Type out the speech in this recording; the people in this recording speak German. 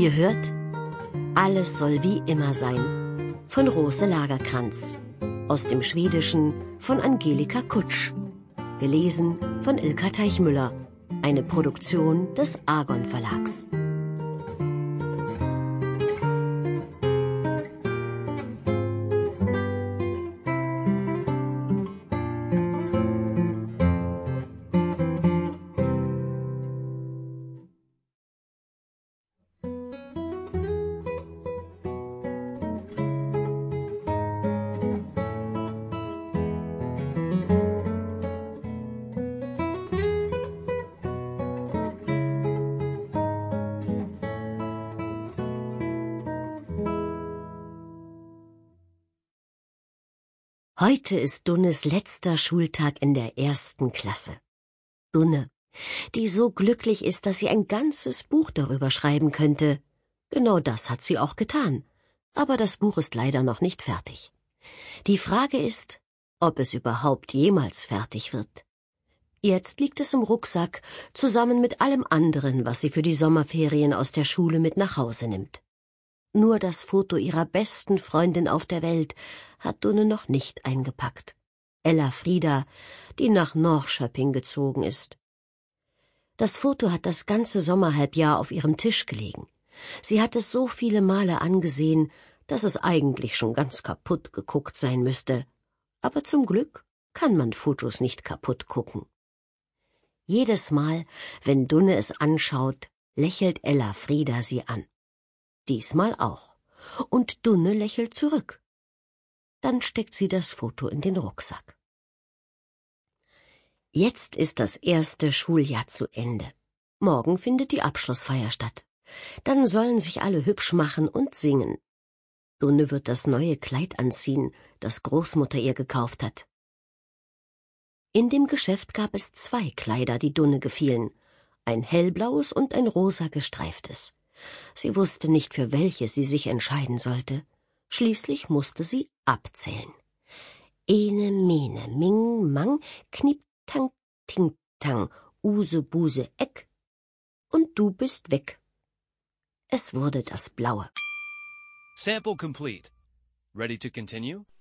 Ihr hört Alles soll wie immer sein von Rose Lagercrantz. Aus dem Schwedischen von Angelika Kutsch. Gelesen von Ilka Teichmüller. Eine Produktion des Argon Verlags. Heute ist Dunnes letzter Schultag in der 1. Klasse. Dunne, die so glücklich ist, dass sie ein ganzes Buch darüber schreiben könnte. Genau das hat sie auch getan. Aber das Buch ist leider noch nicht fertig. Die Frage ist, ob es überhaupt jemals fertig wird. Jetzt liegt es im Rucksack, zusammen mit allem anderen, was sie für die Sommerferien aus der Schule mit nach Hause nimmt. Nur das Foto ihrer besten Freundin auf der Welt hat Dunne noch nicht eingepackt. Ella Frida, die nach Norrköping gezogen ist. Das Foto hat das ganze Sommerhalbjahr auf ihrem Tisch gelegen. Sie hat es so viele Male angesehen, dass es eigentlich schon ganz kaputt geguckt sein müsste. Aber zum Glück kann man Fotos nicht kaputt gucken. Jedes Mal, wenn Dunne es anschaut, lächelt Ella Frida sie an. Diesmal auch. Und Dunne lächelt zurück. Dann steckt sie das Foto in den Rucksack. Jetzt ist das 1. Schuljahr zu Ende. Morgen findet die Abschlussfeier statt. Dann sollen sich alle hübsch machen und singen. Dunne wird das neue Kleid anziehen, das Großmutter ihr gekauft hat. In dem Geschäft gab es 2 Kleider, die Dunne gefielen. Ein hellblaues und ein rosa gestreiftes. Sie wusste nicht, für welche sie sich entscheiden sollte. Schließlich musste sie abzählen. Ene, mene, ming, mang, kniep, tang, ting, tang, use, buse, eck. Und du bist weg. Es wurde das Blaue. Sample complete. Ready to continue?